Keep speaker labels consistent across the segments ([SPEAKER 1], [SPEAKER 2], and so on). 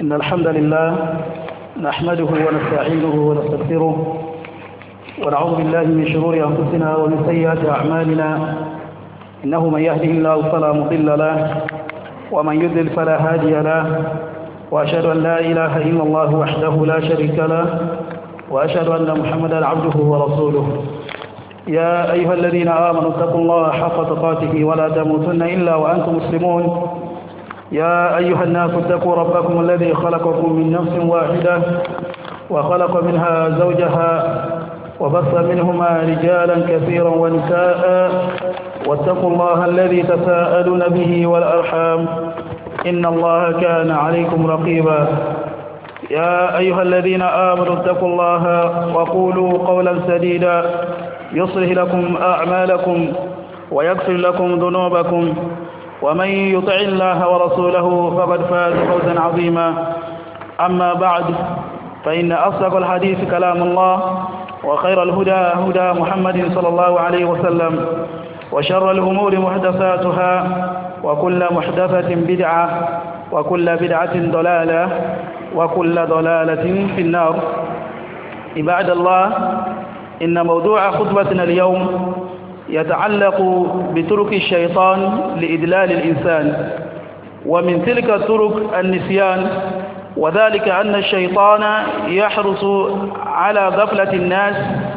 [SPEAKER 1] إن الحمد لله نحمده ونستعينه ونستغفره ونعوذ بالله من شرور أنفسنا ومن سيئات أعمالنا إنه من يهده الله فلا مضل له ومن يضلل فلا هادي له وأشهد أن لا إله إلا الله وحده لا شريك له وأشهد أن محمدا عبده ورسوله يا أيها الذين آمنوا اتقوا الله حق تقاته ولا تموتن إلا وأنتم مسلمون يا أيها الناس اتقوا ربكم الذي خلقكم من نفس واحدة وخلق منها زوجها وبث منهما رجالا كثيرا ونساء واتقوا الله الذي تساءلون به والأرحام إن الله كان عليكم رقيبا يا أيها الذين آمنوا اتقوا الله وقولوا قولا سديدا يصلح لكم أعمالكم ويغفر لكم ذنوبكم ومن يطع الله ورسوله فقد فاز فوزا عظيما أما بعد فإن أصدق الحديث كلام الله وخير الهدى هدى محمد صلى الله عليه وسلم وشر الأمور محدثاتها وكل محدثة بدعة وكل بدعة ضلالة وكل ضلالة في النار. عباد الله، إن موضوع خطبتنا اليوم يتعلق بطرق الشيطان لإدلال الإنسان، ومن تلك الطرق النسيان، وذلك أن الشيطان يحرص على غفلة الناس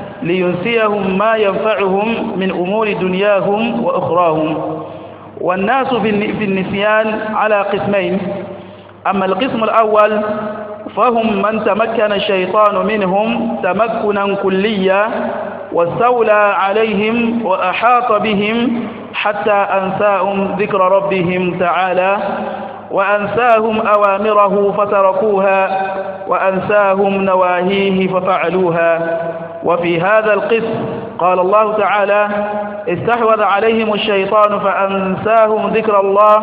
[SPEAKER 1] لينسيهم ما ينفعهم من أمور دنياهم وأخراهم. والناس في النسيان على قسمين: أما القسم الأول فهم من تمكن الشيطان منهم تمكنا كليا واستولى عليهم وأحاط بهم حتى أنساهم ذكر ربهم تعالى وأنساهم أوامره فتركوها وأنساهم نواهيه ففعلوها. وفي هذا القسم قال الله تعالى: استحوذ عليهم الشيطان فأنساهم ذكر الله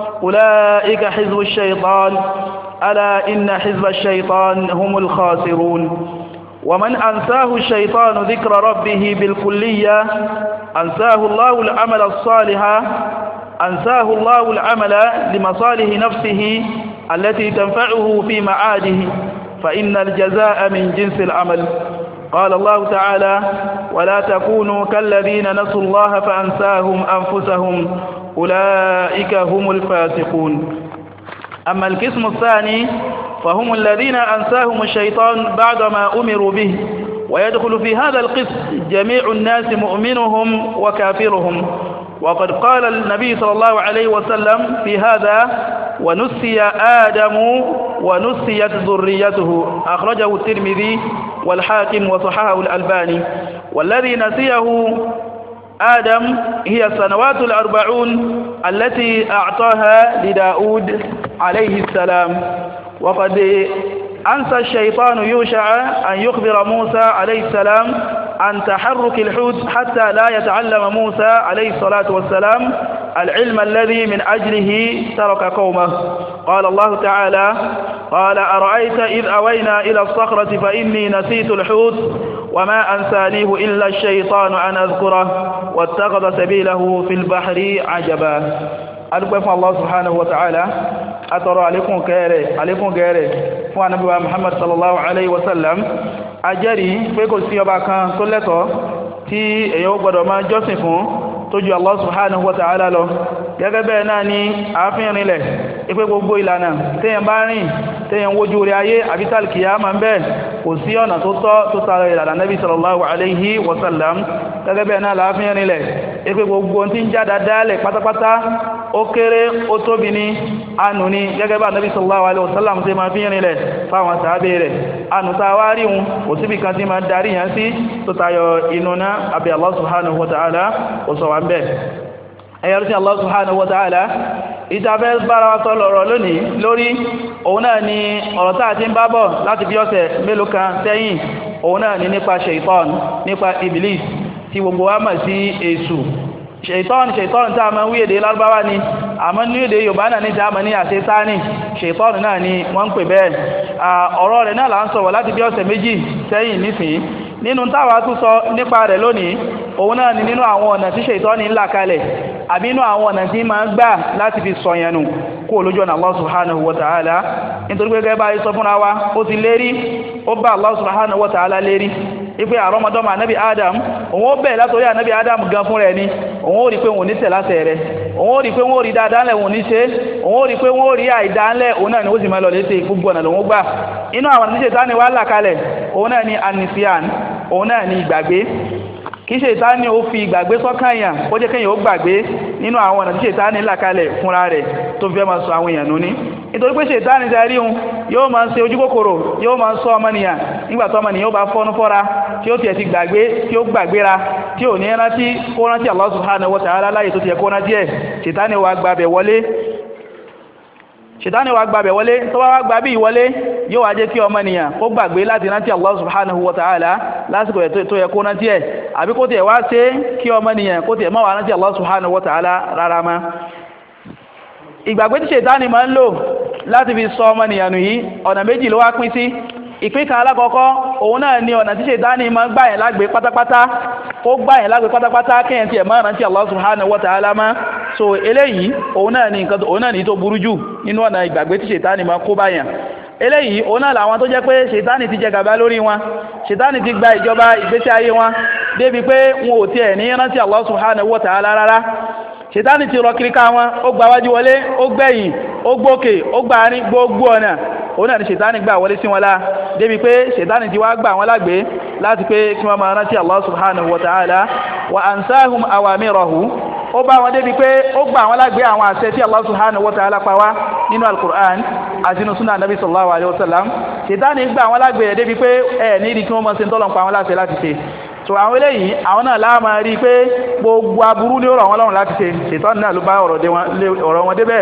[SPEAKER 1] أولئك حزب الشيطان ألا إن حزب الشيطان هم الخاسرون. ومن أنساه الشيطان ذكر ربه بالكلية أنساه الله العمل الصالح، أنساه الله العمل لمصالح نفسه التي تنفعه في معاده، فإن الجزاء من جنس العمل. قال الله تعالى: ولا تكونوا كالذين نسوا الله فأنساهم أنفسهم أولئك هم الفاسقون. أما القسم الثاني فهم الذين أنساهم الشيطان بعدما أمروا به، ويدخل في هذا القسم جميع الناس مؤمنهم وكافرهم. وقد قال النبي صلى الله عليه وسلم في هذا: ونسي آدم ونسيت ذريته، أخرجه الترمذي والحاكم وصححه الألباني. والذي نسيه آدم هي السنوات 40 التي أعطاها لداود عليه السلام. وقد أنسى الشيطان يوشع أن يخبر موسى عليه السلام عن تحرك الحوت حتى لا يتعلم موسى عليه الصلاة والسلام العلم الذي من أجله ترك قومه. قال الله تعالى: قال أرأيت إذ أوينا إلى الصخرة فإني نسيت الحوت وما أنسانيه إلا الشيطان أن أذكره واتخذ سبيله في البحر عجبا. أدعو الله سبحانه وتعالى أترى عليكم gẹ̀ẹ́rẹ̀ fún Ànábì wa Muhammad sallallahu alaihi wasallam. A jẹ́rìí pé kò sí ọba kan tó lẹ́tọ̀ọ́ tí èyàn gbọdọ̀ máa jọ́sìn fún tó ju Allah subhanahu wa ta'ala lọ. Gẹ́gẹ́ bẹ́ẹ̀ náà ni ààfin rinlẹ̀ ipé gbogbo ìlànà téèyàn bá rìn téèyàn wojú rí ayé àbítàl kìyàmà ń bẹ́ẹ̀ kò sí ọ̀nà tó tọ́ tó tara ìlànà Nabi sallallahu alaihi wasallam. Gẹ́gẹ́ bẹ́ẹ̀ náà láàfin rinlẹ̀ ipé gbogbo tí ń jáda dálẹ̀ pátápátá ó kéré ó tóbi ní ànú ni, gẹ́gẹ́ bá Nabi sallallahu alaihi wasallam ṣe máa fi rinlẹ̀ fáwọn sàábé rẹ̀. Ànú ta wá rí un kò síbi kan tí máa darí yàn sí tó tayọ inú náà àbí Allah subhanahu wa ta'ala ó sọ wá ń bẹ̀. Ẹ̀yẹ́rú sí Allah subhanahu wa ta'ala, ìtafẹ́ bára wa sọ lọ́rọ̀ lónìí lórí òun náà ni ọ̀rọ̀ táà ti ń bá bọ̀ láti bí ọ̀sẹ̀ mélòó kan sẹ́yìn. Òun náà ni nípa shaitan, nípa iblis tí gbogbo wa mọ̀ sí èṣù. Shaitan tá a máa ń wí èdè Lárúbáwá ni, àmọ́ ní èdè Yorùbá náà ní dáàmà ní àṣetáni. Shaitan náà ni wọ́n ń pè bẹ́ẹ̀. Ọ̀rọ̀ rẹ̀ náà là ń sọ̀rọ̀ láti bí ọ̀sẹ̀ méjì sẹ́yìn nísìn. Nínú táwa tún sọ nípa rẹ̀ lónìí, òun náà ni nínú àwọn ọ̀nà tí Shaitan ń là kalẹ̀ àbí inú àwọn ọ̀nà tí máa gbà láti fi sọ̀yẹnù kó lójú ọ̀nà Allah subhanahu wa ta'ala nítorí pé gẹ́gẹ́ bá sọ fúnra wa ó ti lérí ó bá Allah subhanahu wa ta'ala lérí ipe àrọ́mọdọ́mọ ànábì Adam òun ó bẹ̀ látorí ànábì Adam gan fún rẹ̀ ni òun ó rí pé òun ní tẹ̀ láṣẹ rẹ̀ òun ó rí pé wọ́n rí dáadáa lẹ̀ òun ní ṣe òun ó rí pé wọ́n rí àìdáńlẹ̀ òun náà ni ó sì máa lọ léṣe gbogbo ọ̀nà lòun gbà inú àwọn tí Ṣẹ̀tánì wá là kalẹ̀ òun náà ni anisian òun náà ni ìgbàgbé kí Ṣẹ̀tánì ó fi ìgbàgbé sọ́kàn èèyàn ó jẹ́ kéèyàn ó gbàgbé nínú àwọn ọ̀nà tí Ṣẹ̀tánì là kalẹ̀ fúnra rẹ̀ tó fẹ́ máa sọ àwọn èèyàn nú ní nítorí pé Ṣẹ̀tánì darí hun yóò máa ṣe ojúkòkòrò yóò máa sọ ọmọnìyàn nígbà tó ọmọnìyàn ó bá fọ́nú fọ́ra tí ó tiẹ̀ ti gbàgbé tí ó gbàgbéra tí ò ní rántí kó rántí Allah subhanahu wa ta'ala láyé tó ti yẹ kó rántí ẹ̀ Ṣẹ̀tánì wá gbàbẹ̀ wọlé tó bá wá gbà bí ìwọlé yóò wá jẹ́ kí ọmọnìyàn kó gbàgbé láti rántí Allah subhanahu wa ta'ala lásìkò tó yẹ kó rántí ẹ̀ àbí kó tiẹ̀ wá ṣe kí ọmọnìyàn kó tiẹ̀ má wá rántí Allah subhanahu wa ta'ala rárá má ìgbàgbé tí Ṣẹ̀tánì máa ń lò láti fi sọ ọmọnìyàn nù yìí ọ̀nà méjì ló wá pín sí ìpín kan alákọ̀ọ́kọ́ òun náà ni ọ̀nà tí Ṣẹ̀tánì máa ń gbà yẹn lágbé pátápátá ó gbà yẹn lágbé pátápátá kéèyàn tiẹ̀ máa rántí Allah subhanahu wa ta'ala má so eléyìí òun náà ni tó burú jù nínú ọ̀nà ìgbàgbé tí Ṣẹ̀tánì máa kó báyàn eléyìí òun náà làwọn tó jẹ́ pé Ṣẹ̀tánì ti jẹ gàba lórí wọn Ṣẹ̀tánì ti gba ìjọba ìgbésí ayé wọn débi pé wọn ò tiẹ̀ ní rántí Allah subhanahu wa ta'ala rárá Ṣẹ̀tánì ti rọ kiri ká wọn ó gba wájú wọlé ó gbẹ̀yìn ó gbókè ó gbà ní gbogbo ọ̀nà òun náà ni Ṣẹ̀tánì gbà wọlé sí wọn lá débi pé Ṣẹ̀tánì ti wá gbà wọn lágbé láti pé kí wọ́n máa rántí Allah subhanahu wa ta'ala wa ansahum awamirahu ó bá wọn débi pé ó gbà wọn lágbé àwọn àṣẹ tí Allah subhanahu wa ta'ala pa wá nínú al-Qur'an àti nínú sunnah nabi sallallahu alaihi wasallam Ṣẹ̀tánì gbà wọn lágbé débi pé ẹ̀ ní ìdí kí wọ́n máa ṣe tọ́lọ̀ pa wọn láṣẹ láti ṣe so àwọn eléyìí àwọn náà láàmà rí pé gbogbo aburú ní ọ̀rọ̀ wọn lọ́rùn láti ṣe Ṣẹ̀tánì náà ló bá ọ̀rọ̀ wọn débẹ̀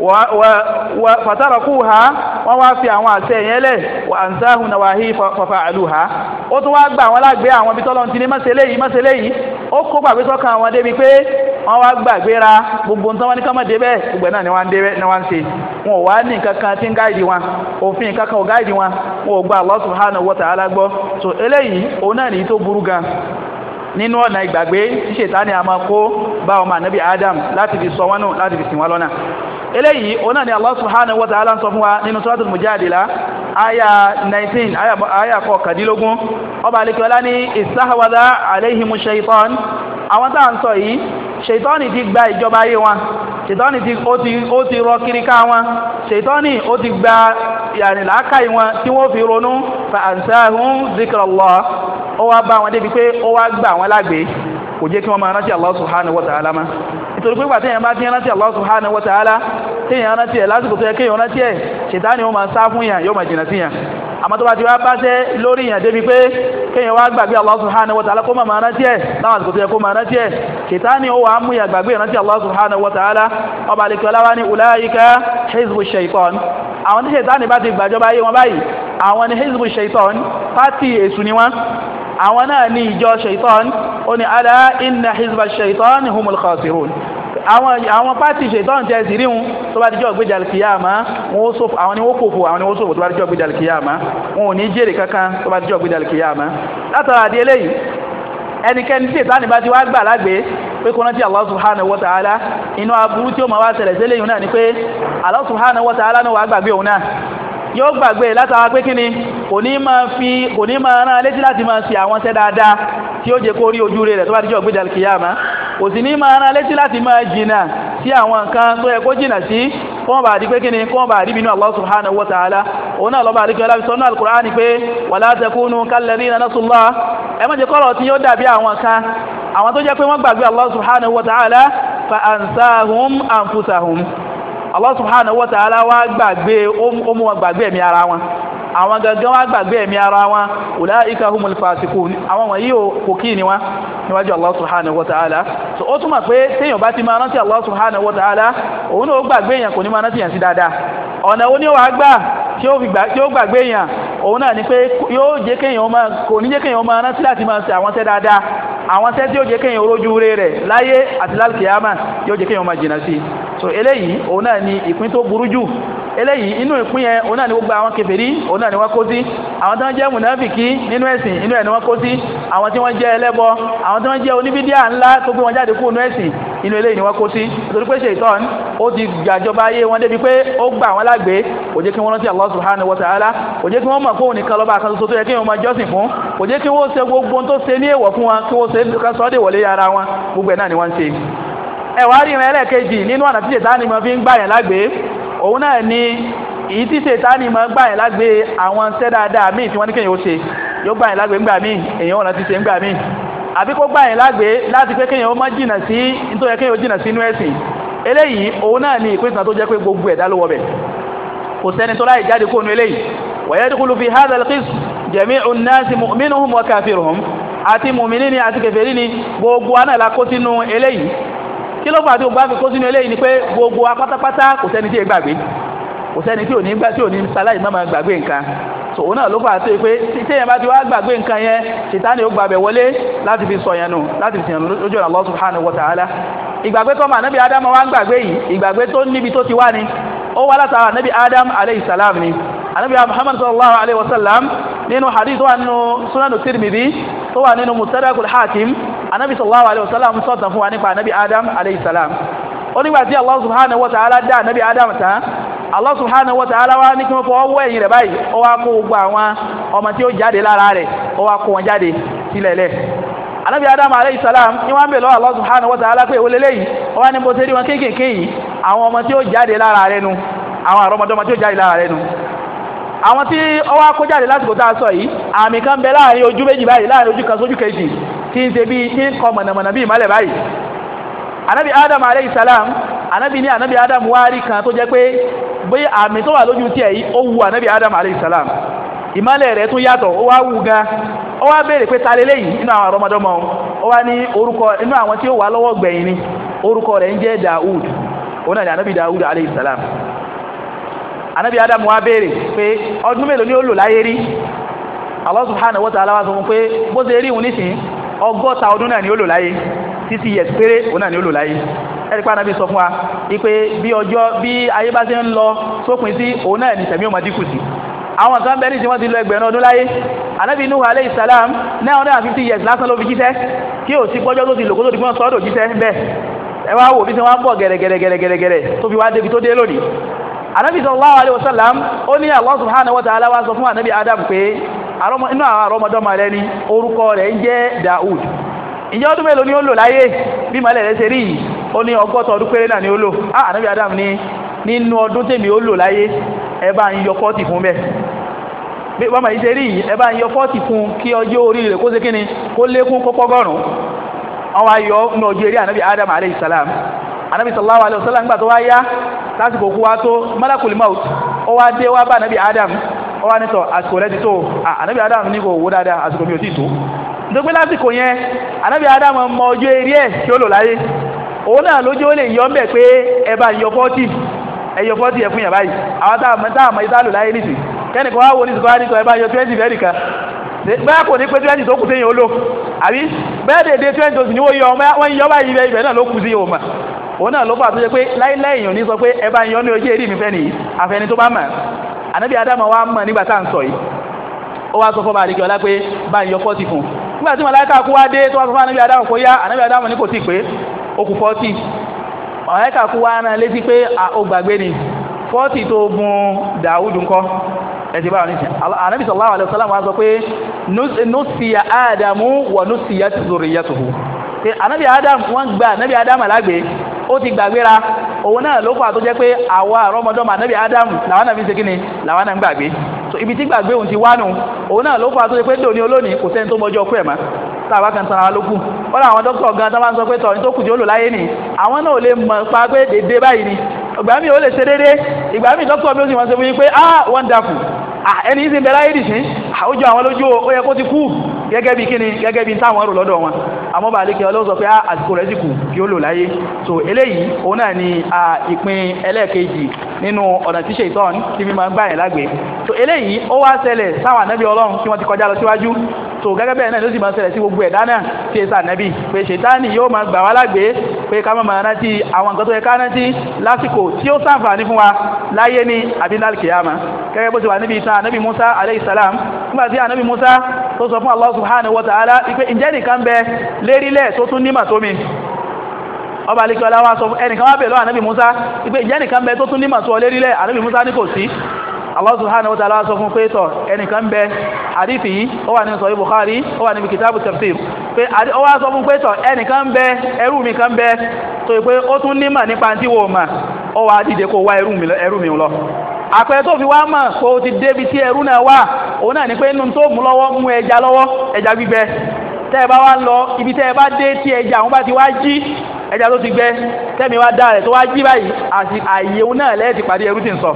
[SPEAKER 1] fatarakuha wọ́n wá fi àwọn àṣẹ yẹn lẹ̀ wa ansahum nawahi fafa'aluha ó tún wá gbà wọn lágbé àwọn ibi tọ́lọ́ ti ní mọ́sẹ̀lẹ́ yìí ó kó gbàgbé sọ́kàn àwọn débi pé wọ́n wá gbàgbéra gbogbo nǹkan wọn ní ká má débẹ̀ gbogbo náà ni wọ́n ń ṣe wọn ò wá ní nǹkan kan tí ń gáìdì wọn òfin nǹkan kan ò gáìdì wọn wọn ò gba Allah subhanahu wa ta'ala gbọ́ so eléyìí òun náà nìyí tó burú gan nínú ọ̀nà ìgbàgbé tí Ṣẹ̀tánì a máa kó bá ọmọ ànábì Adam láti fi sọ wọn nù láti fi sìn wọn lọ́nà eléyìí òun náà ni Allah subhanahu wa ta'ala ń sọ fún wa nínú suratul Mujadila aya 19 aya kọkàndínlógún ọba alikiola ní istahwadha alayhimu shaitan àwọn tá à ń sọ yìí Ṣẹ̀tánì ti gba ìjọba ayé wọn Ṣẹ̀tánì ó ti rọ kiri ká wọn Ṣẹ̀tánì ó ti gba làákàyè wọn tí wọ́n fi ronú fa ansahum dhikrallah ó wá bá wọn débi pé ó wá gbà wọn lágbé kò jẹ́ kí wọ́n máa rántí Allah subhanahu wa ta'ala má nítorí pé gbà téèyàn bá ti rántí Allah subhanahu wa ta'ala téèyàn rántí ẹ̀ lásìkò tó yẹ kéèyàn rántí ẹ̀ Ṣẹ̀tánì ó máa sá fún yàn yóò máa jìnà sí yàn àmọ́ tó bá ti wá bá ṣẹ́ lórí yàn débi pé kéèyàn wá gbàgbé Allah subhanahu wa ta'ala kó máa rántí ẹ̀ láwọn àsìkò tó yẹ kó máa rántí ẹ̀ Ṣẹ̀tánì ó wà mú yàn gbàgbé rántí Allah subhanahu wa ta'ala ọba àlekọ́lá wá ní ulaika hizbu shaitan àwọn tí Ṣẹ̀tánì bá ti gbàjọba ayé wọn báyìí àwọn ni hizbu shaitan pátì èṣù ni wọn àwọn náà ní ìjọ shaitan ó ní ala inna hizba shaitan humul khasirun àwọn pàtí shaitan tẹ́ sí ríhun tó bá díjọ́ gbéjà alkiyama àwọn ni wó kòfò àwọn ni wó sòfò tó bá díjọ́ gbéjà alkiyama wọn ò ní jèrè kankan tó bá díjọ́ gbéjà alkiyama látara àdí eléyìí ẹnikẹ́ni tí Ṣẹ̀tánì bá ti wá gbà lágbé pé kó rántí Allah subhanahu wa ta'ala inú aburú tí ó ma wá ṣẹlẹ̀ sí eléyìí náà ni pé Allah subhanahu wa ta'ala náà wà gbàgbé òun náà yóò gbàgbé látara pé kíni kò ní máa rán létí láti máa ṣe àwọn ṣẹ́ dáadáa tí ó jẹ́ kó rí ojú rẹ̀ tó bá díjọ́ gbéjà alkiyama kò sì ní máa rán létí láti máa jìnà sí àwọn nǹkan tó yẹ kó jìnà sí kọ́n bá di pé kíni kọ́n bá rí bínú Allah subhanahu wa ta'ala òun náà lọ́ba àríkẹ́ láti sọ́nà al-Qur'ani pé wala takunu kalladhina nasullah ẹ má jẹ́ kọ́rọ̀ tí yóò dàbí àwọn kan àwọn tó jẹ́ pé wọ́n gbàgbé Allah subhanahu wa ta'ala fa ansahum anfusahum Allah subhanahu wa ta'ala wá gbàgbé ó mú wọn gbàgbé ẹ̀mí ara wọn àwọn gangan wá gbàgbé ẹ̀mí ara wọn ulaika humul fasiqun àwọn wọ̀nyí kò kí ni wọ́n níwájú Allah subhanahu wa ta'ala so ó túnmọ̀ pé téèyàn bá ti máa rántí Allah subhanahu wa ta'ala òun náà ó gbàgbé èèyàn kò ní máa rántí èèyàn sí dáadáa ọ̀nà ó ní ó wà gbà tí ó gbàgbé èèyàn òun náà ni pé yóò jẹ́ kéèyàn máa kò ní jẹ́ kéèyàn máa rántí láti máa ṣe àwọn ṣẹ́ dáadáa àwọn ṣẹ́ tí ó jẹ́ kéèyàn rójú rẹ̀ láyé àti lálkìyàmà yóò jẹ́ kéèyàn máa jìnà sí so eléyìí òun náà ni ìpín tó burú jù eléyìí inú ìpín yẹn òun náà ni gbogbo àwọn kèfèrí òun náà ni wọ́n kó sí àwọn tí wọ́n jẹ́ mùnáfìkí nínú ẹ̀sìn inú ẹ̀ ni wọ́n kó sí àwọn tí wọ́n jẹ́ ẹlẹ́bọ àwọn tí wọ́n jẹ́ oníbídíà ńlá tó gbé wọn jáde kúrò nínú ẹ̀sìn inú eléyìí ni wọ́n kó sí nítorí pé ṣètọ́n ó ti gbàjọba ayé wọn débi pé ó gbà wọn lágbé kò jẹ́ kí wọ́n rántí Allah subhanahu wa ta'ala kò jẹ́ kí wọ́n mọ̀ fóun nìkan lọ́ba kan ṣoṣo tó yẹ kí wọ́n máa jọ́sìn fún kò jẹ́ kí wọ́n ṣe gbogbo tó ṣe ní èèwọ̀ fún wọn kí wọ́n ṣe sọ́dẹ̀ wọlé ara wọn gbogbo ẹ̀ náà ni wọ́n ń ṣe ẹ̀wà rí ìrìn ẹlẹ́ẹ̀kejì nínú ọ̀nà tí ṣètánì máa fi ń gbà yẹn lágbé òun náà ni èyí tí ṣètánì máa gbà yẹn lágbé àwọn ṣẹ́ dáadáa míì tí wọ́n ní kéèyàn ó ṣe yóò gbà yẹn lágbé ńgbà míì èèyàn ọ̀nà ti ṣe ńgbà míì àbí kó gbà yẹn lágbé láti pé kéèyàn ó má jìnà sí nítorí kéèyàn ó jìnà sínú ẹ̀sìn eléyìí òun náà ni ìpín kan tó jẹ́ pé gbogbo ẹ̀dá ló wọ bẹ̀ kò sẹ́ni tó láì jáde kó nu eléyìí wa yadkhulu fi hadha al-qism jami'u an-nasi mu'minuhum wa kafiruhum àti mùmìnì ni àti kèfèrí ni gbogbo wa náà la kó sínú eléyìí kí ló fà tí gbogbo àfi kó sínú eléyìí ni pé gbogbo wa pátápátá kò sẹ́ni tí ì gbàgbé kò sẹ́ni tí ò ní gbà tí ò ní sáláì má máa gbàgbé nǹkan so òun náà ló fà tó pé tí èèyàn bá ti wá gbàgbé nǹkan yẹn Ṣítánì ó gbàbẹ̀ wọlé láti fi sọ yẹn nù láti fi sìn lójú ọ̀nà Allah subhanahu wa ta'ala ìgbàgbé tó mà nábì Ádámù wá ń gbàgbé yìí ìgbàgbé tó níbi tó ti wá ni ó wá látara nábì Ádámù alayhi salam ni ànábì Muhammad sallallahu alayhi wa sallam nínú hadith tó wà nínú Sunan Tirmidhi tó wà nínú Mustadrakul Hakim ànábì sallallahu alayhi wa sallam sọ̀tàn fún wa nípa ànábì Ádámù alayhi salam ó nígbà tí Allah subhanahu wa ta'ala dá ànábì Ádámù tán Allah subhanahu wa ta'ala wá ní kí wọ́n fọwọ́ wọ́ ẹ̀yìn rẹ̀ báyìí ó wá kó gbogbo àwọn ọmọ tí ó jáde lára rẹ̀ ó wá kó wọn jáde sílẹ̀lẹ̀ ànábì Ádámù alayhi salam ní wọ́n bèèrè lọ́wọ́ Allah subhanahu wa ta'ala pé ìwọlé lẹ́yìn ó wá ní bó ṣe rí wọn kéékèèké yìí àwọn ọmọ tí ó jáde lára rẹ̀ nu àwọn àrọ́mọdọ́mọ tí ó jáde lára rẹ̀ nu àwọn tí ó wá kó jáde lásìkò tá a sọ yìí àmì kan bẹ láàrin ojú méjì báyìí láàrin ojú kan sójú kejì tí ń ṣe bí tí ń kọ mọ̀nàmọ̀nà bí ìmọ́lẹ̀ báyìí ànábì Ádámù alayhi salam ànábì ní ànábì Ádámù wá rí kan tó jẹ́ pé bí àmì tó wà lójú tí ẹ̀ yìí ó wu ànábì Ádámù alayhi salam ìmọ́lẹ̀ rẹ̀ tún yàtọ̀ ó wá wù gan ó wá béèrè pé ta lélẹ́yìn inú àwọn ọmọdọ́mọ ó wá ní orúkọ inú àwọn tí ó wà lọ́wọ́ gbẹ̀yìn ni orúkọ rẹ̀ ń jẹ́ Dáúd òun náà ni ànábì Dáúd alayhi salam ànábì Ádámù wá béèrè pé ọdún mélòó ni ó lò láyé rí Allah subhanahu wa ta'ala wá sọ fún pé bó ṣe rí òun nísìn 100 ọdún náà ni ó lò láyé títí yẹ̀ péré òun náà ni ó lò láyé ẹ̀rípa náà bí sọ fún wa wípé bí ọjọ́ bí ayé bá ṣe ń lọ sópin sí òun náà ni tẹ̀mí ó máa dínkù sí àwọn kan bẹ́ẹ̀ ní tí wọ́n ti lọ ẹgbẹ̀rún ọdún láyé ànábì Nuhu alayhi salam 950 years lásán ló fi jíṣẹ́ kí ò sí gbọ́jọ́ tó ti lò kó tó di fún sọ́dọ̀ jíṣẹ́ bẹ́ẹ̀ ẹ wá wò bí tí wọ́n ń bọ̀ gẹ̀rẹ̀gẹ̀rẹ̀gẹ̀rẹ̀ tó fi wá débi tó dé lónìí ànábì sallallahu alayhi wa sallam ó ní Allah subhanahu wa ta'ala wá sọ fún ànábì Adam pé inú àwọn àrọ́mọdọ́mọ rẹ̀ ni orúkọ rẹ̀ ń jẹ́ Dáúd ìjẹ́ ọdún mélòó ni ó lò láyé bí mọ́lẹ̀ rẹ̀ ṣe rí yìí ó ní 100 ọdún péré náà ni ó lò ànábì Adam ní nínú ọdún tèmi ó lò láyé ẹ bá ń yọ 40 fún bẹ́ẹ̀ bí wọ́n máa ṣe rí yìí ẹ bá ń yọ 40 fún kí ọjọ́ orí rẹ̀ kó ṣe kíni kó lékún kó pọ́gọ́rùn àwọn ayọ̀ ní ọjọ́ eré ànábì Adam alayhi salam ànábì sallallahu alayhi wa sallam nígbà tó wá yá lásìkò kú wá tó malakul maut ó wá dé wá bá ànábì Adam ó wá nítọ̀ àsìkò rẹ̀ ti tó ànábì Adam ní kò wó dáadáa àsìkò mi ò tí tó nítorí lásìkò yẹn ànábì Adam mọ ọjọ́ eré ẹ̀ tí ó lò láyé òun náà lójú ó lè yọ ń bẹ̀ pé ẹ bá yọ 40 ẹyọ 40 ẹ fún yàn báyìí àwọn táàmà ìdálò láyé nìsí kẹ́nìkan wá wo ní ìsìnkú àdìsọ ẹ bá yọ 20 fẹ́ẹ̀rì kan bẹ́ẹ̀ kò ní pé 20 tó kù sí yìí ó lò àbí bẹ́ẹ̀ dèdè 20 tó sì ní wọ́n yọ báyìí ibẹ̀ náà ló kù sí òun mà òun náà ló fà tó jẹ́ pé láíláí èèyàn ní sọ pé ẹ bá yọ ní ojú èrí mi fẹ́ nìyí àfẹni tó bá mọ̀ ànábì Ádámù wa mọ̀ nígbà tá à ń sọ yìí ó wá sọ fọ́ba àdìkẹ́ ọlá pé bá yọ 40 fún nígbà tí màláíkà kú wá dé tó wá sọ fún ànábì Ádámù kó yá ànábì Ádámù ní kò tí pé ó kù 40 màláíkà kú wá rán létí pé ó gbàgbé ni 40 tó gun Dáúdù ńkọ́ ẹ̀tì báwọn níṣẹ́ ànábì sallallahu alaihi wasallam wá sọ pé nusiya Ádámù wa nusiyat zurriyatuhu pé ànábì Ádámù wọ́n gba ànábì Ádámù lágbé ó ti gbàgbéra òun náà ló fà tó jẹ́ pé àwa àrọ́mọdọ́mọ ànábì Ádámù làwọn náà fi ṣe kíni làwọn náà ń gbàgbé so ibi tí gbàgbé òun ti wá nù òun náà ló fà tó jẹ́ pé dòní olónìí kò sẹ́ni tó mọjọ́ ọkú ẹ̀ má tàbá kan tara lókù wọ́n àwọn dókítà gan tán bá ń sọ pé tọ̀ ní tó kù tí ó lò láyé nì àwọn náà ò lè mọ̀ pa pé dédé báyìí ni ìgbà míì ó lè ṣe dédé ìgbà míì dókítà bí ó sì wọ́n ṣe fún yín pé wonderful ẹni yìí sì ń bẹ láyé dìsín àwùjọ àwọn lójú ó yẹ kó ti kú gẹ́gẹ́ bí kíni gẹ́gẹ́ bí táwọn rò lọ́dọ̀ wọn àmọ́ bá lékè ọlọ́sọ pé àsìkò rẹ̀ sì kù kí ó lò láyé so eléyìí òun náà ni ìpín ẹlẹ́ẹ̀kejì nínú ọ̀nà tí Ṣaitan tí fi máa ń gbà yẹn lágbè so eléyìí ó wá ṣẹlẹ̀ sáwọn ànábì Ọlọ́run tí wọ́n ti kọjá lọ síwájú so gẹ́gẹ́ bẹ́ẹ̀ náà ló sì máa ṣẹlẹ̀ sí gbogbo ẹ̀dá náà tí èsà ànábì pé Ṣaitani yóò máa gbà wá lágbè pé ká máa rántí àwọn nǹkan tó yẹ ká rántí lásìkò tí ó ṣàǹfààní fún wa láyé ní àbí lálkìyàmá gẹ́gẹ́ bó ti wà níbi ìtàn ànábì Musa alayhi salam nígbà tí ànábì Musa tó sọ fún Allah subhanahu wa ta'ala ipe ǹjẹ́ nìkan bẹ lérílẹ̀ tó tún nímà tó mi ọba alikẹ́ ọlá sọ ẹnìkan wá bèèrè lọ́wọ́ ànábì Musa ìpé ìjẹ́ nìkan bẹ tó tún nímọ̀ tó ọlérílẹ̀ ànábì Musa ní kò sí Allah subhanahu wa ta'ala sọ fún pé tọ̀ ẹnìkan bẹ hadithi yìí ó wà nínú Sahih Bukhari ó wà níbi kitabu tafsir pé ó wá sọ fún pé tọ̀ ẹnìkan bẹ ẹrú mi kan bẹ tó pé ó tún nímọ̀ nípa tí wò mà ó wá dìde kó wá ẹrú mi lọ àpẹẹ tó fi wá mọ̀ kó ti débi tí ẹrú náà wà òun náà ní pé inú tó mú lọ́wọ́ mú ẹja lọ́wọ́ ẹja gbígbẹ tẹ́ ẹ bá wá lọ ibi tẹ́ ẹ bá dé tí ẹja àwọn bá ti wá jí ẹja tó ti gbẹ tẹ́mi wá dá rẹ̀ tó wá jí báyìí àti àyèwò náà lẹ́ẹ̀ ti pàdé ẹrú tí ń sọ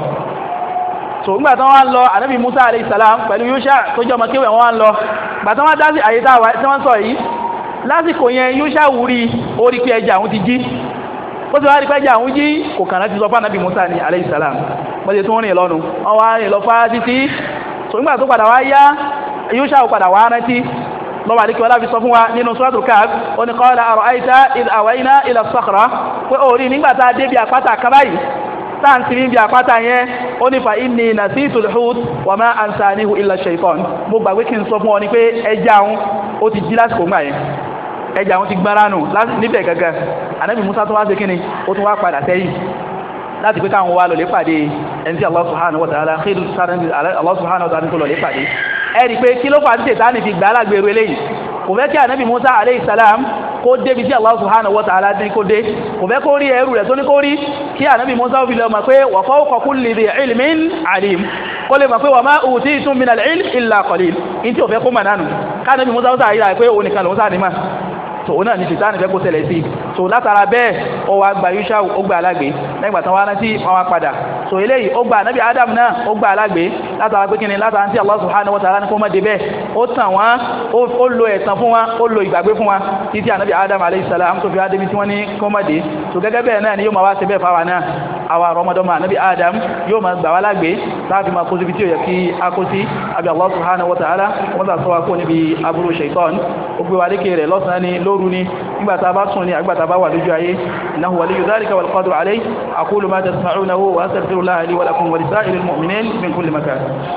[SPEAKER 1] so nígbà tán wá lọ ànábì Musa alayhi salam pẹ̀lú Yusha tó jẹ́ ọmọ kéwẹ̀ wọ́n lọ gbà tán wá dá sí àyè tí wọ́n sọ yìí lásìkò yẹn Yusha wúrí orí pé ẹja àwọn ti jí ó ti wá rí pé ẹja àwọn jí kò kàn láti sọ fún ànábì Musa ní alayhi salam bọ́dé tó rìn lọ́nu wọ́n wá rìn lọ fá títí so nígbà tó padà wá yá Yusha ò padà wá rántí lọ́wọ́ àdíkẹ́ ọlá fi sọ fún wa nínú Suratul Kahf ó ní qala ara'ayta idh awayna ila as-sakhra pé orí nígbàtà débi àpáta kábáyìí táàntì níbi àpáta yẹn ó ní fa inni nasitul hut wa ma ansanihu illa shaytan mo gbàgbé kí n sọ fún ọ ní pé ẹja òun ó ti jí lásìkò ńgbà yẹn ẹja òun ti gbára nù níbẹ̀ gẹ́gẹ́ ànábì Musa tó wá ṣe kíni ó tún wá padà sẹ́yìn láti pé káwọn wá lọ lè pàdé ẹni tí Allah subhanahu wa ta'ala khidu Allah subhanahu wa ta'ala tó lọ lè pàdé ẹ̀rí pé kí ló fà ní Ṣẹ̀tánì fi gbà lágbèrú eléyìí kò fẹ́ kí ànábì Musa alayhi salam kó débi tí Allah subhanahu wa ta'ala ní kó dé kò fẹ́ kó rí ẹrù rẹ̀ tó ní kó rí kí ànábì Musa fi lọ mọ̀ pé wa fawqa kulli dhi ilmin alim kó lè mọ̀ pé wa ma utitum min al-ilm illa qalil in tí ò fẹ́ kó mọ̀ nánu ká ànábì Musa ó sáà yíra pé òun nìkan lòun sáà ní mà so ona ni Ṣẹ̀tánì fẹ́ kó ṣẹlẹ̀ sí so látara bẹ́ẹ̀ ó wá gba Yusha ó gba alágbé nígbà tán wá rántí wọ́n wá padà so eléyìí ó gba Ànábì Adam náà ó gba alágbé látara pé kíni látara tí Allah subhanahu wa ta'ala ní kó má débẹ̀ ó tàn wọ́n ó lo ẹ̀tàn fún wọn ó lo ìgbàgbé fún wọn títí Ànábì Adam alayhi salam tó fi wá débi tí wọ́n ní kó má dé so gẹ́gẹ́ bẹ́ẹ̀ náà ni yóò máa wá ṣe bẹ́ẹ̀ fáwa náà àwa rọmọdọ́mọ Ànábì Adam yóò máa gbà wá lágbé láti máa kó síbi tí ó yẹ kí a kó sí àbí Allah subhanahu wa ta'ala wọ́n tà sọ wa kó níbi aburú Ṣaitan ó gbé wa lékè rẹ̀ lọ́sàn-án ni lóru ni nígbàtà bá sùn ní àgbàtà bá wà lójú ayé innahu waliyyu dhalika wal qadiru alayhi aqulu ma tasma'unahu wa astaghfirullaha li wa lakum wa lisa'iril mu'minin min kulli makan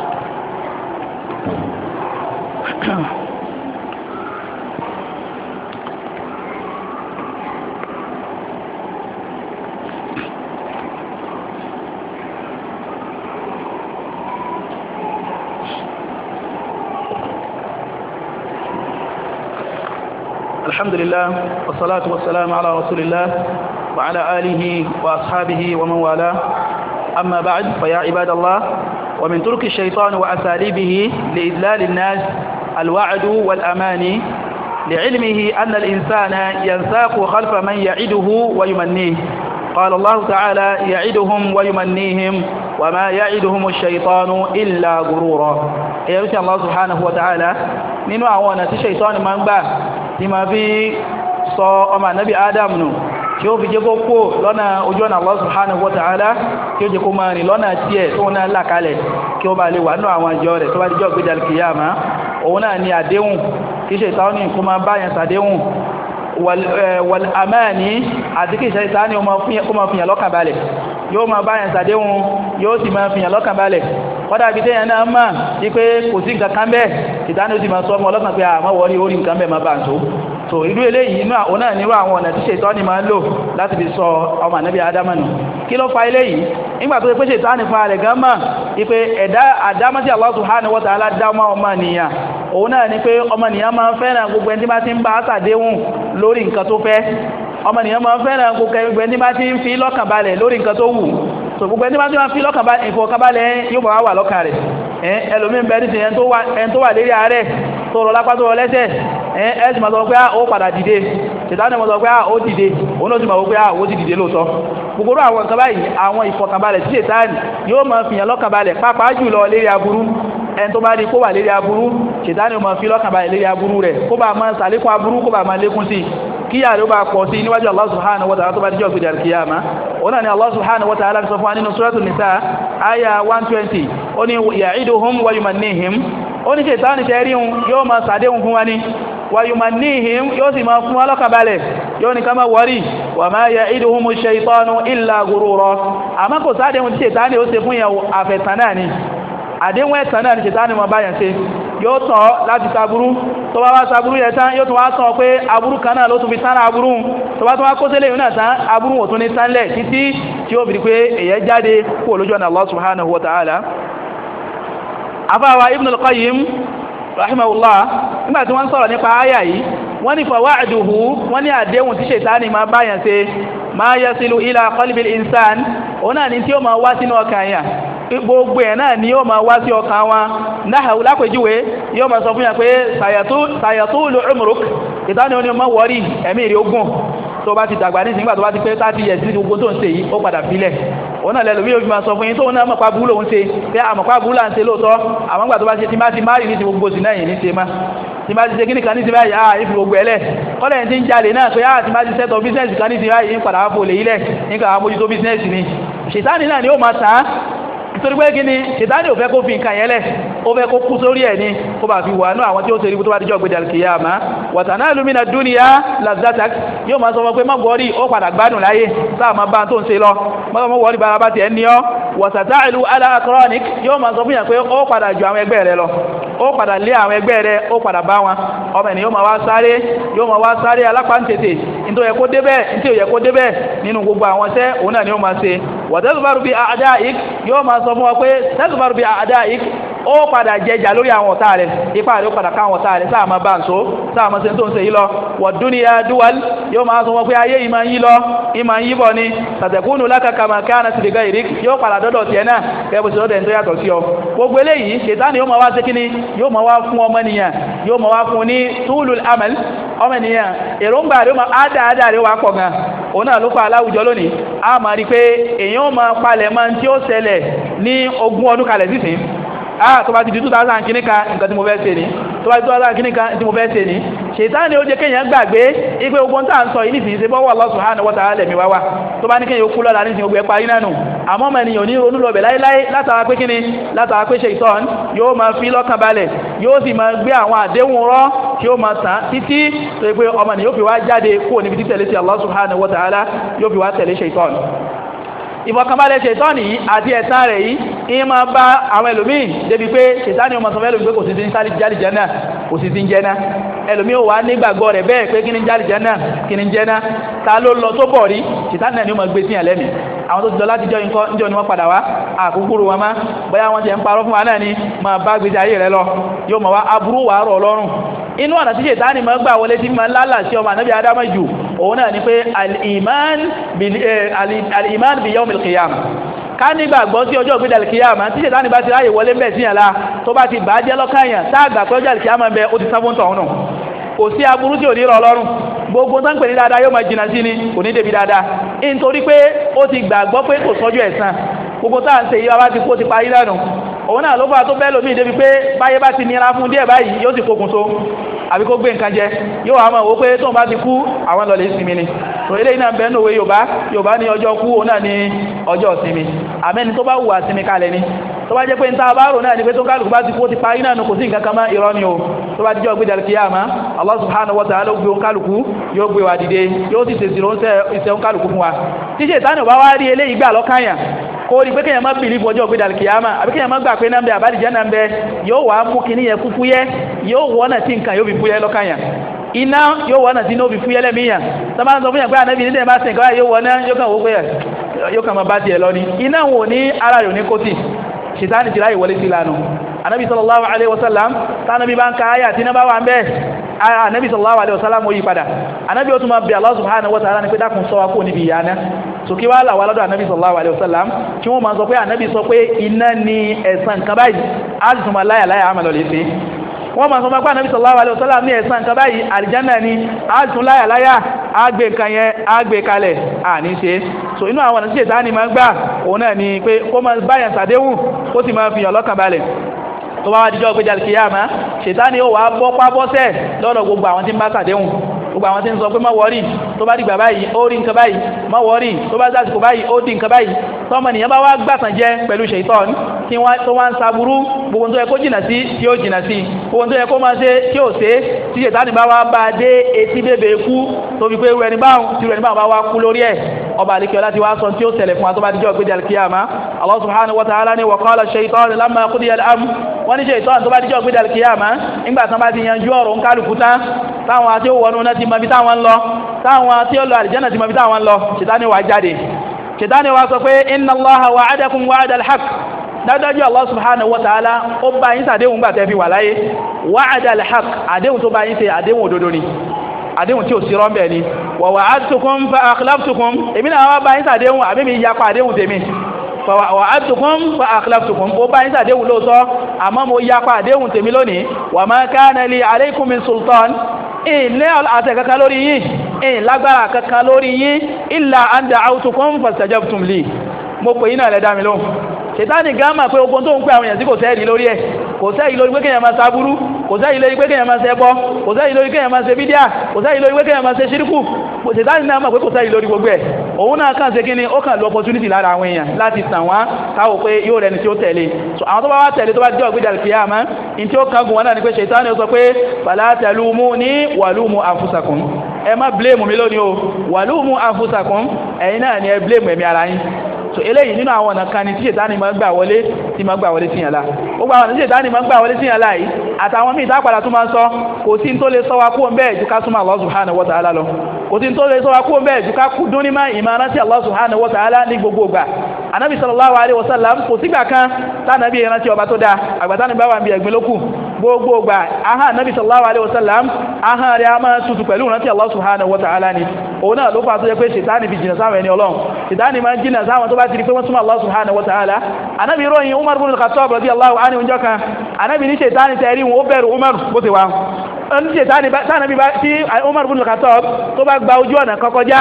[SPEAKER 1] الحمد لله والصلاة والسلام على رسول الله وعلى آله وأصحابه ومن والاه أما بعد فيا عباد الله ومن ترك الشيطان وأساليبه لإذلال الناس الوعد والأماني لعلمه أن الإنسان ينساق خلف من يعده ويمنيه قال الله تعالى يعدهم ويمنيهم وما يعدهم الشيطان إلا غرورا يا الله سبحانه وتعالى nínú àwọn ọ̀nà tí Ṣaitán máa ń gbà tí ma fi sọ ọmọ Ànábì Adam nù tí ó fi jẹ́ kó kó lọ́nà ojú ọ̀nà Allah subhanahu wa ta'ala kí ó jẹ́ kó máa rìn lọ́nà tí ẹ̀ tó náà làkalẹ̀ kí ó bá lè wà nínú àwọn àjọ rẹ̀ tó bá díjọ́ gbé dal-qiyama òun náà ni àdéhùn kí Ṣaitán kó máa báyàn sàdéhùn wal-amani àti kí Ṣaitán kó máa fìyàn lọ́kàn balẹ̀ yóò máa báyàn sàdéhùn yóò sì máa fìyàn lọ́kàn balẹ̀ kọ́dá bí tẹ́yàn náà máa tí pé kò sí nǹkan kan bẹ́ẹ̀ Ṣaitán ó sì máa sọ ọmọ ọlọ́kàn pé àmọ́ wọ́rí orí nǹkan bẹ́ẹ̀ máa bá ń tó so irú eléyìí inú àwọn náà nírú àwọn ọ̀nà tí Ṣaitán máa ń lò láti fi sọ ọmọ Ànábì Ádámù nù kí ló fa eléyìí nígbà tó pé Ṣaitán fa rẹ̀ gan mọ̀ wípé ẹ̀dá àdámọ́ tí Allah subhanahu wa ta'ala dámọ́ ọmọ nìyàn òun náà ni pé ọmọ nìyàn máa ń fẹ́ràn gbogbo ẹni tí bá ti ń bá ṣàdéhùn lórí nǹkan tó fẹ́ ọmọ nìyàn máa ń fẹ́ràn gbogbo ẹni tí bá ti ń fi lọ́kàn balẹ̀ lórí nǹkan tó wù so gbogbo ẹni tí bá ti ń fi lọ́kàn balẹ̀ ìfọ̀kànbalẹ̀ yóò bá wà lọ́kàn rẹ̀ ẹlòmí ń bẹ ní ẹni tó wà lérí ààrẹ tó rọ lápá tó rọ lẹ́sẹ̀ ẹ̀ẹ́sì máa sọ pé ó padà dìde Ṣaitán máa sọ pé ó dìde òun náà sì máa wó pé ó ti dìde lóòtọ́ gbogbo àwọn nǹkan báyìí àwọn ìfọ̀kànbalẹ̀ tí Ṣaitán yóò máa fìyàn lọ́kànbalẹ̀ pàápàá jùlọ lérí aburú ẹni tó bá rí kó wà lérí aburú Ṣaitán yóò máa fi lọ́kànbalẹ̀ lérí aburú rẹ̀ kó bá máa sàlékún aburú kó bá máa lékún sí kíyà ló bá pọ̀ sí níwájú Allah subhanahu wa ta'ala tó bá díjọ́ gbé al-qiyama ọ̀nà ni Allah subhanahu wa ta'ala sọ fún wa nínú suratul nisa aya 120 ó ní ya'iduhum wa yumannihim ó ní Ṣaitán tẹ́ríhun yóò máa sàdéhùn fún wa ní wa yumannihim yóò sì máa fún wa lọ́kànbalẹ̀ yóò ní ká má wọ́rí wa ma ya'iduhumu ash-shaytanu illa ghurura àmọ́ kò sàdéhùn tí Ṣaitán ó ṣe fún yẹn àfẹ̀tàn náà ni àdéhùn ẹ̀tàn náà ni Ṣaitán máa báyàn ṣe yóò tàn láti ṣàbúrú tó bá wá ṣàbúrú yẹn tán yóò tún wá tàn pé aburú kan náà ló tún fi tán aburú tó bá tún wá kó sílẹ̀ yóò náà tán aburú ò tún ní tánlẹ̀ títí tí ó bìí pé èyẹ jáde kúrò lójú ọ̀nà Allah subhanahu wa ta'ala. afáwa Ibn al-Qayyim rahimahullah nígbà tí wọ́n sọ̀rọ̀ nípa àyà yìí wọ́n ní fawa'duhu wọ́n ní àdéhùn tí ṣètánì máa báyàn ṣe ma yasilu ila qalbil insan òun náà ni tí ó máa wá sínú ọkàn yà gbogbo ẹ̀ náà ni ó máa wá sí ọkàn wa náà lápèjúwe yóò máa sọ fún yà pé sayatulu umruk ìtàní oní ọmọ wọ́rí ẹ̀mí rí ogun tó bá ti dàgbà nísìnyí nígbà tó bá ti pé 30 years ní gbogbo tó ń ṣe yìí ó padà filẹ̀ òun náà lẹ́lòmí yóò fi máa sọ fún yín tó náà mọ̀pá búrú lòun ṣe pé àmọ̀pá búrú là ń ṣe lóòótọ́ àwọn gbà tó bá ṣe tí má ti márì ní ti gbogbo sí náà yìí ní ṣe má tí má ti ṣe kíní kan ní ti báyìí ìfi gbogbo ẹlẹ̀ kọ́lẹ̀ tí ń jalè náà pé tí má ti sẹ́tọ̀ bísínẹ́sì kan ní ti báyìí ń padà wá fòlè ilẹ̀ nígbà àmójútó bísínẹ́sì ni ṣètánì náà ni ó máa tàn nítorí pé kíni ṣètánì ò fẹ́ kó fi nǹkan yẹn lẹ̀ ó fẹ́ kó kú sórí ẹ̀ ní kó bá fi wà ní àwọn tí ó tẹ̀rí tó bá díjọ́ gbẹ̀dẹ̀ al-qiyama wa tanalu mina dunya lazzatak yóò máa sọ fún pé má wọ́rí ó padà gbádùn láyé sáà máa bá tó ń ṣe lọ má wọ́rí bára bá tiẹ̀ ní ọ́ wa sata'lu ala aqranik yóò máa sọ fún yàn pé ó padà ju àwọn ẹgbẹ́ rẹ lọ ó padà lé àwọn ẹgbẹ́ rẹ ó padà bá wọn ọmọ ènìyàn yóò máa wá sáré alápáǹtètè nítorí kó débẹ̀ nítorí yẹ kó débẹ̀ nínú gbogbo àwọn iṣẹ́ òun náà ni ó máa ṣe wa tadhbaru bi a'da'ik yóò máa sọ fún wa pé tadhbaru bi a'da'ik ó padà jẹjà lórí àwọn ọ̀tá rẹ̀ ipá rẹ̀ ó padà káwọn ọ̀tá rẹ̀ sáà máa bá ń so sáà máa ṣe tó ń ṣe yí lọ wa dunya duwal yóò máa sọ wọ́n pé ayé ìmá yí lọ ìmá yí bọ̀ ni satakunu laka kama kanat li ghayrik yóò padà dọ́dọ̀ tiẹ̀ náà kẹ́bù sí lọ́dẹ̀ tó yàtọ̀ sí ọ gbogbo eléyìí ṣètánì yóò máa wá sí kíní yóò máa wá fún ọmọnìyàn yóò máa wá fún ní tulul amal ọmọnìyàn èròǹgbà rẹ̀ máa ádáadáa rẹ̀ wà pọ̀ gan òun náà ló pa aláwùjọ lónìí a máa rí pé èèyàn máa palẹ̀ máa tí ó ṣẹlẹ̀ ní 20 ọdún kalẹ̀ sísìn tó bá ti di 2000 kìíní kan nǹkan tí mo fẹ́ ṣe ní tó bá ti 2000 kìíní kan tí mo fẹ́ ṣe ní ṣètánì ó jẹ́ kéèyàn gbàgbé ipé ogun tá ń sọ yìí nísìnyí ṣe bọ́wọ́ Allah subhanahu wa ta'ala lẹ̀mí wá wá tó bá ní kéèyàn kú lọ́la nísìnyí ogun ẹ̀ parí náà nù àmọ́ mọ̀ ènìyàn ní ronú lọ́bẹ̀ láíláí látara pé kíni látara pé ṣètán yóò máa fi lọ́kàn balẹ̀ yóò sì máa gbé àwọn àdéhùn rọ́ tí ó máa tàn títí tó pé ọmọ ni yóò fi wá jáde kúrò níbi títẹ̀lé sí Allah subhanahu wa ta'ala yóò fi wá tẹ̀lé ṣètán ìfọ̀kànbalẹ̀ ṣètánì yìí àti ẹ̀tàn rẹ̀ yìí in ma bá àwọn ẹlòmíì débi pé ṣètánì ọmọ sọfẹ́ ẹlòmíì pé kò sí ti ń sáré jálì jẹ́nà kò sí ti ń jẹ́nà ẹlòmíì ò wá nígbàgbọ́ rẹ̀ bẹ́ẹ̀ pé kí ni jálì jẹ́nà kí ni jẹ́nà ta ló lọ tó bọ̀ rí ṣètánì náà ni ó máa gbé sí àlẹ́mì àwọn tó ti lọ láti jọ nǹkan níjọ ni wọ́n padà wá àkúkúrú wọn má bóyá wọ́n ti ń parọ́ fún wa náà ni máa bá gbèsè ayé rẹ̀ lọ yóò máa wá aburú wàá rọ̀ ọlọ́run inú ọ̀nà tí ṣètánì máa gbà wọlé tí máa lálà sí ọmọ ànábì Ádámù jù òun náà ni pé al-iman bi yawm al-qiyamah ká nígbàgbọ́ sí ọjọ́ ìgbédà al-qiyamah tí ṣètánì bá ti ráyè wọlé mẹ́ sí yànlá tó bá ti bàájẹ́ lọ́kàyàn táàgbà pé ọjọ́ al-qiyamah bẹ ó ti sáfún tọ̀hún nù kò sí aburú tí ò ní rọ̀ lọ́rùn gbogbo tán pè ní dáadáa yóò máa jìnà sí ni kò ní débi dáadáa nítorí pé ó ti gbàgbọ́ pé kò sọ́jọ́ ẹ̀san gbogbo táà ń ṣe yí wá ti kó ti parí lẹ́nu òun náà ló fà tó bẹ́ẹ̀ lómi débi pé báyé bá ti nira fún díẹ̀ báyìí yóò sì kókun so àbí kó gbé nǹkan jẹ yóò wá mọ̀ wó pé tóun bá ti kú àwọn lọ lè sinmi ni tó eléyìí náà bẹ́ẹ̀ nòwe Yorùbá ní ọjọ́ kú òun náà ní ọjọ́ sinmi àmẹ́ni tó bá wù wá sinmi kalẹ̀ ni tó bá jẹ́ pé níta bá rò náà ni pé tó kálukú bá ti kú ti parí náà kò sí nǹkan kan mọ́ irọ́ ni o tó bá dijọ́ gbé dàlkíyàmá Allah subhanahu wa ta'ala gbé kálukú yóò gbé wa dìde yóò sì tèsì ìṣẹ́ kálukú fún wa tí Ṣẹ̀tánì bá wá rí eléyìí gbà lọ́kàyàn kó rí pé kéèyàn má bìlí fọjọ́ gbé dàlkíyàmá àbí kéèyàn má gbà pé náà ń bẹ àbádìjẹ́ náà ń bẹ yóò wá mú kíní yẹn kú fúyẹ́ yóò wọ́nà tí nǹkan yóò fi fúyẹ́ lọ́kàyàn iná yóò wọ́nà tí ní ó fi fúyẹ́ lẹ́mìíyàn tó máa ń sọ fún yàn pé ànábì nílẹ̀ bá sìn kọ́ yóò wọ́nà yóò kàn wó pé yóò kàn máa bá tiẹ̀ lọ ni iná wò ní ara rẹ̀ ní kótì Ṣẹ̀tánì ti ráyè wọlé sí lánà anábi sallallahu alaihi wasallam tánàbí bá ń ka ayà tí náà bá wà ń bẹ́ anábi sallallahu alaihi wasallam ó yí padà anábi ó tún máa bí Allah subhanahu wa ta'ala ní pé dákun ṣọ́ wa kó níbi ìyá náà so kí wá là wá lọ́dọ̀ anábi sallallahu alaihi wasallam tí wọ́n máa sọ pé anábi sọ pé iná ni ẹ̀san kan báyìí á sì tún máa láyà àmà lọ lè fi wọ́n máa sọ máa pé anábi sallallahu alaihi wasallam ní ẹ̀san kan báyìí àlìjánà ni á sì tún láyà àgbè nǹkan yẹn àgbè kalẹ̀ àní ṣe so inú àwọn ọ̀nà tí Ṣẹ̀tánì máa ń gbà òun náà ni pé kó máa báyàn sàdéhùn ó sì máa fi hàn lọ́kàn balẹ̀ tó bá wá dijọ́ gbé jàlkìyàmá Ṣẹ̀tánì ó wà bọ́pá bọ́sẹ̀ lọ́dọ̀ gbogbo àwọn tí ń bá sàdéhùn gbogbo àwọn tí ń sọ pé má wọ́rì tó bá dìgbà báyìí ó rí nǹkan báyìí má wọ́rì tó bá dásìkò báyìí ó di nǹkan báyìí tọ́mọ nìyàn bá wá gbàtàn jẹ pẹ̀lú Ṣẹ̀tánì tí tó wá ń saburú gbogbo tó yẹ kó jìnà sí tí ó jìnà sí gbogbo tó yẹ kó máa ṣe tí ó ṣe tí Ṣẹ̀tánì bá wá bá dé etí bèbè kú tó fi pé rẹni báhùn tí rẹni báhùn bá wá kú lórí ẹ̀ ọba àlekẹ́ láti wá sọ tí ó ṣẹlẹ̀ fún wa tó bá dijọ́ gbé al-qiyama Allah subhanahu wa ta'ala ní wa qala ash-shaytanu lamma qudiya al-amr wọ́n ní Ṣaitan tó bá dijọ́ gbé al-qiyama nígbà tán bá ti yanjú ọ̀rọ̀ ń kálukú tán táwọn àti ó wọnú náà ti mọ bí táwọn lọ táwọn àti ó lọ àlìjánà ti mọ bí táwọn lọ Ṣaitani wá jáde Ṣaitani wá sọ pé inna Allaha wa'adakum wa'da al-haqq dájọ́jú Allah subhanahu wa ta'ala ó bá yín ṣàdéhùn gbà tẹ́ fi wà láyé wa'da al-haqq àdéhùn tó bá yín ṣe àdéhùn òdodo ni àdéhùn tí ò sí rọ́mbẹ̀ ni wa wa'adtukum fa akhlaftukum èmi náà wá bá yín ṣàdéhùn àbí mi yapa àdéhùn tèmi fa wa'adtukum fa akhlaftukum ó bá yín ṣàdéhùn lóòótọ́ àmọ́ mo yapa àdéhùn tèmi lónìí wa ma kana li alaykum min sultan ilé àtẹ kankan lórí yín lágbára kankan lórí yín illa an da'awtukum fastajabtum li mo pè yín náà lẹ dá mi lóhùn Ṣaitani gáàmà pé ogun tó ń pè àwọn èèyàn tí kò sẹ́ẹ̀rí lórí ẹ̀ kò sẹ́ẹ̀rí lórí pé kéèyàn máa sábúrú kò sẹ́ẹ̀rí lórí pé kéèyàn máa ṣe ẹbọ kò sẹ́ẹ̀rí lórí kéèyàn máa ṣe bídíà kò sẹ́ẹ̀rí lórí pé kéèyàn máa ṣe ṣíríkù Ṣaitani náà mọ̀ pé kò sẹ́ẹ̀rí lórí gbogbo ẹ̀ òun náà kàn ṣe kí ni ó kàn lọ opportunity lára àwọn èèyàn láti tàn wá káwò pé yóò rẹni tí ó tẹ̀lé so àwọn tó bá wá tẹ̀lé tó bá jẹ́ ọ̀gbẹ́dà kìyàmá in tí ó kángun wọn náà ni pé Ṣaitani ó sọ pé fala talumuni walumu anfusakum ẹ má blame mi lónìí o walumu anfusakum ẹ̀yin náà ni ẹ blame ẹ̀mí ara yín so eléyìí nínú àwọn ọ̀nà kan ni tí Ṣaitani máa ń gbà wọlé tí máa ń gbà wọlé síyàn lá ó gbà wọn tí Ṣaitani máa ń gbà wọlé síyàn lá yìí àtàwọn míì tá padà tún máa ń sọ kò sí tó lè sọ wa kúrò bẹ́ẹ̀ ju ká súnmọ́ Allah subhanahu wa ta'ala lọ kò sí tó lè sọ wa kúrò bẹ́ẹ̀ ju ká dún ní máa ìmọ̀ràn sí Allah subhanahu wa ta'ala ní gbogbo ìgbà Ànábì sallallahu alaihi wasallam kò sígbà kan tánàbí ìrántí ọba tó dáa àgbàtánì bá wà ń bí ẹ̀gbin lókù gbogbo ìgbà ahán Ànábì sallallahu alaihi wasallam ahán rẹ̀ a máa tutù pẹ̀lú ìrántí Allah subhanahu wa ta'ala ni òun náà ló fà tó jẹ́ pé Ṣaitani fi jìnà sáwọn ẹni Ọlọ́run Ṣaitani máa ń jìnà sáwọn tó bá ti rí pé wọ́n súnmọ́ Allah subhanahu wa ta'ala Ànábì ròyìn Umar ibn al-Khattab radiyallahu anhu ọjọ́ kan Ànábì ní Ṣaitani tẹ̀rí wọn ó bẹ̀rù Umar bó ti wá ní Ṣaitani tí Umar ibn al-Khattab tó bá gba ojú ọ̀nà kọkọjá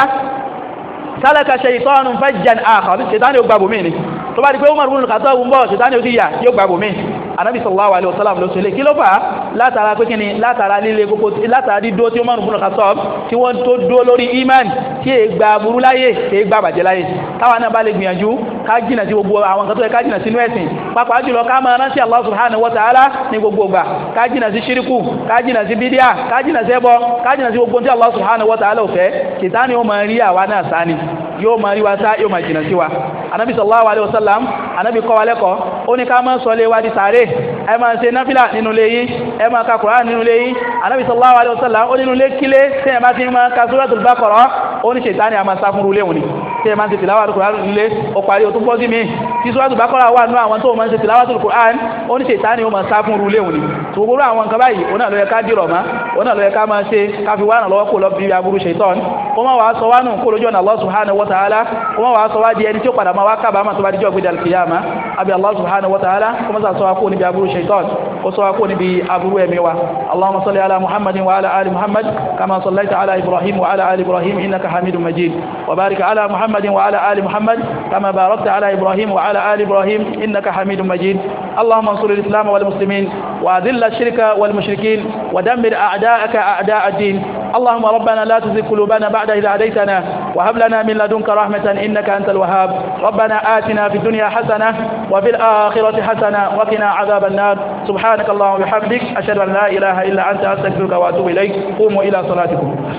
[SPEAKER 1] sálẹ́ka Ṣaitanun fajjan akhar Ṣaitani ó gbàbò mí ni tó bá di pé Umar ibn al-Khattab ń bọ̀ Ṣaitani ó sì yà yóò gbàbò mí Ànábì sallallahu alaihi wasallam ló ṣẹlẹ̀ kí ló fà látara pé kíni látara líle gbogbo látara dídó tí Umar ibn al-Khattab tí wọ́n tó dó lórí iman tí è gba burú láyé tí è gba bàjẹ́ láyé táwa náà bá lè gbìyànjú ká jìnà sí gbogbo àwọn nǹkan tó yẹ ká jìnà sínú ẹ̀sìn pàápàá jùlọ ká máa rántí Allah subhanahu wa ta'ala ní gbogbo ìgbà ká jìnà sí ṣíríkù ká jìnà sí bídíà ká jìnà sí ẹbọ ká jìnà sí gbogbo tí Allah subhanahu wa ta'ala ò fẹ́ Ṣaitani ó máa rí àwa náà sáni yóò máa rí wa sá yóò máa jìnà sí wa Ànábì sallallahu alaihi wasallam Ànábì kọ́ wa lẹ́kọ̀ọ́ ó ní ká máa sọ lé wa di sàárè ẹ máa ṣe náfílà nínú ilé yín ẹ máa ka Kùránì nínú ilé yín Ànábì sallallahu alaihi wasallam ó nínú ilé kílé tí ẹ máa ti máa ka Suratul Baqarah ó ní Ṣaitani a máa sá fún ilé òní tí ẹ máa ti tìláwà Kùránì nílé ó parí ó tún bọ́ sí mi tí Suratul Baqarah wà nínú àwọn tó máa ń ṣe tìláwà Kùránì ó ní Ṣaitani ó máa sá fún ilé òní tó gbogbo àwọn nǹkan báyìí ó náà ló yẹ ká dìrọ̀ mọ́ ó náà ló yẹ ká máa ṣe ká fi wá lọ́wọ́ kó lọ bí aburú Ṣaitani kó má wàá sọ wá nù kó lójú ọ̀nà Allah subhanahu wa ta'ala kó má wàá sọ wá di ẹni tí ó padà máa wá kábàámà tó bá dijọ́ gbé dal-qiyama abi Allah subhanahu wa ta'ala kó má sọ wá kó níbi aburú Ṣaitani ó sọ wá kó níbi aburú ẹ̀mí wa Allahumma salli ala Muhammadin wa ala ali Muhammad kama sallaita ala Ibrahim wa ala ali Ibrahim innaka Hamidum Majid wa barik ala Muhammadin wa ala ali Muhammad kama barakta ala Ibrahim wa ala ali Ibrahim innaka Hamidum Majid Allahumma ansur al-islam wal muslimin wa adhill ash-shirka wal mushrikin wa dammir a'da'aka a'da' ad-din اللهم ربنا لا تزغ قلوبنا بعد إذ هديتنا وهب لنا من لدنك رحمة إنك أنت الوهاب ربنا آتنا في الدنيا حسنة وفي الآخرة حسنة وقنا عذاب النار سبحانك اللهم وبحمدك أشهد أن لا إله إلا أنت أستغفرك وأتوب إليك قوموا إلى صلاتكم